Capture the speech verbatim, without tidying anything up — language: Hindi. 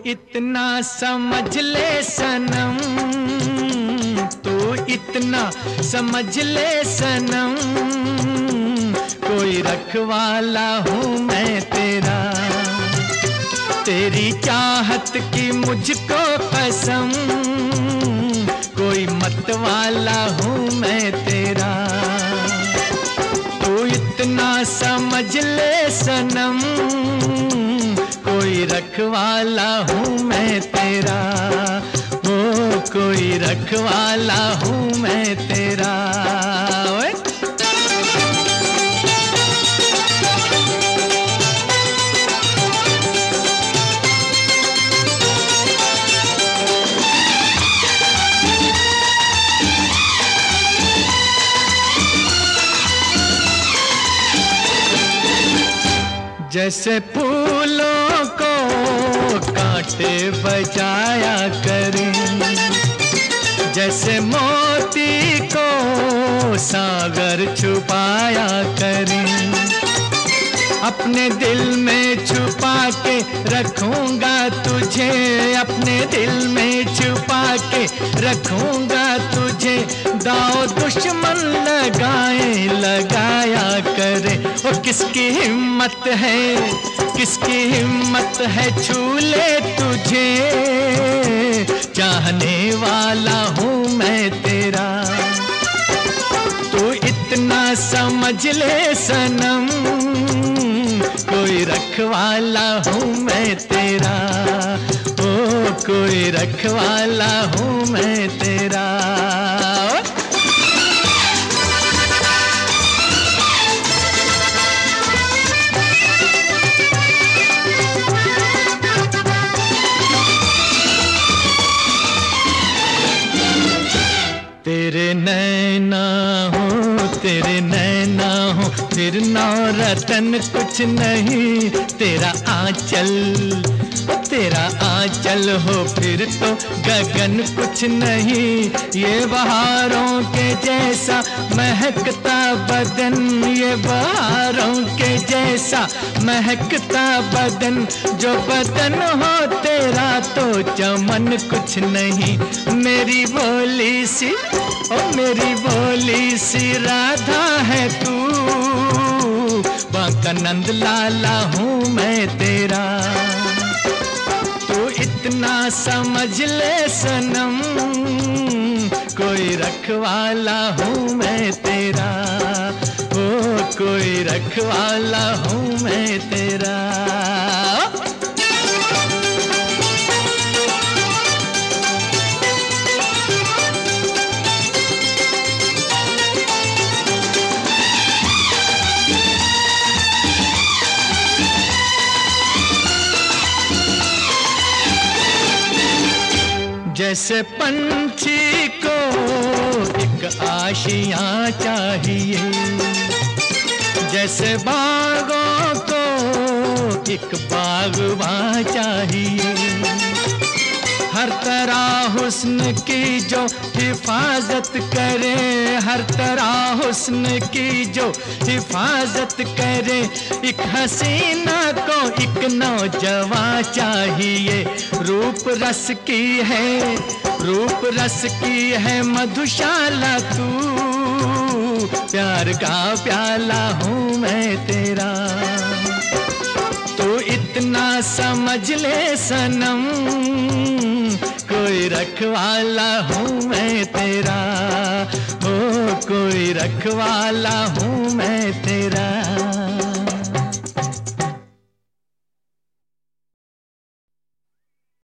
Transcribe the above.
इतना समझ ले सनम, तू इतना समझ ले सनम, कोई रखवाला हूँ मैं तेरा। तेरी चाहत की मुझको कसम, कोई मतवाला हूँ मैं तेरा। तू इतना समझ ले सनम, कोई रखवाला हूँ मैं तेरा। ओ कोई रखवाला हूँ मैं तेरा। ओए जैसे फूलों को कांटे बजाया करें, जैसे मोती को सागर छुपाया करें, अपने दिल में छुपा के रखूंगा तुझे, अपने दिल में छुपा के रखूंगा तुझे। दाव दुश्मन लगाए लगाया करे, वो किसकी हिम्मत है, किसकी हिम्मत है छू ले तुझे। चाहने वाला हूँ मैं तेरा। तू इतना समझ ले सनम, कोई रखवाला हूँ मैं तेरा। ओ कोई रखवाला हूँ मैं तेरा। तेरे नैना हो, तेरे नैना हो, फिर नौ रतन कुछ नहीं। तेरा आंचल, तेरा आंचल हो, फिर तो गगन कुछ नहीं। ये बहारों के जैसा महकता बदन, ये बहारों के जैसा महकता बदन। जो बदन हो तेरा तो चमन कुछ नहीं। मेरी बोली सी, ओ मेरी बोली सी राधा है तू। बांका नंद लाला हूँ मैं तेरा। तू इतना समझ ले सनम, कोई रखवाला हूँ मैं तेरा। ओ कोई रखवाला हूँ मैं तेरा। जैसे पंछी को एक आशियाँ चाहिए, जैसे बागों को एक बागवां चाहिए। हर तरह हुस्न की जो हिफाजत करे, हर तरह हुस्न की जो हिफाजत करे। एक हसीना को एक नौजवान चाहिए। रूप रस की है, रूप रस की है मधुशाला तू। प्यार का प्याला हूँ मैं तेरा। तू इतना समझ ले सनम, कोई रखवाला हूँ मैं तेरा। ओ कोई रखवाला हूँ मैं तेरा।